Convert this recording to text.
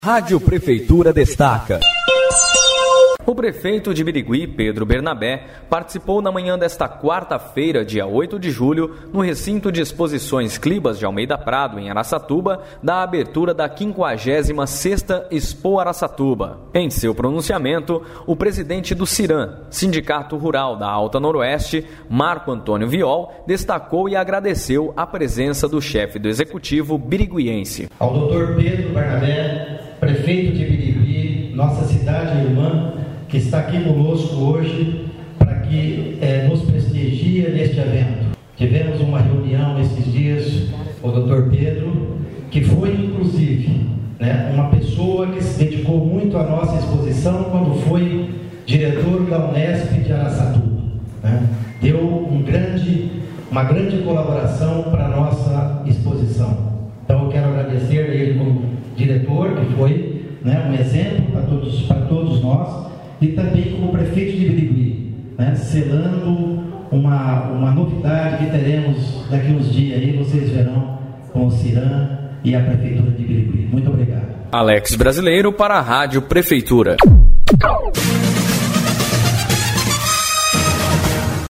Rádio Prefeitura destaca. O prefeito de Birigui, Pedro Bernabé, participou na manhã desta quarta-feira, dia 8 de julho, no recinto de exposições Clibas de Almeida Prado, em Araçatuba, da abertura da 56ª Expo Araçatuba. Em seu pronunciamento, o presidente do CIRAM, Sindicato Rural da Alta Noroeste, Marco Antônio Viol, destacou e agradeceu a presença do chefe do executivo biriguiense. Ao Dr. Pedro Bernabé, prefeito de Birigui, nossa cidade irmã, que está aqui conosco hoje para que nos prestigie neste evento. Tivemos uma reunião esses dias com o Dr. Pedro, que foi inclusive uma pessoa que se dedicou muito à nossa exposição quando foi diretor da Unesp de Araçatuba. Deu uma grande colaboração para a nossa exposição. Então eu quero agradecer a ele como diretor, que foi um exemplo para todos nós, e também como prefeito de Birigui, selando uma novidade que teremos daqui uns dias aí, vocês verão, com o CIRAM e a Prefeitura de Birigui. Muito obrigado. Alex Brasileiro para a Rádio Prefeitura.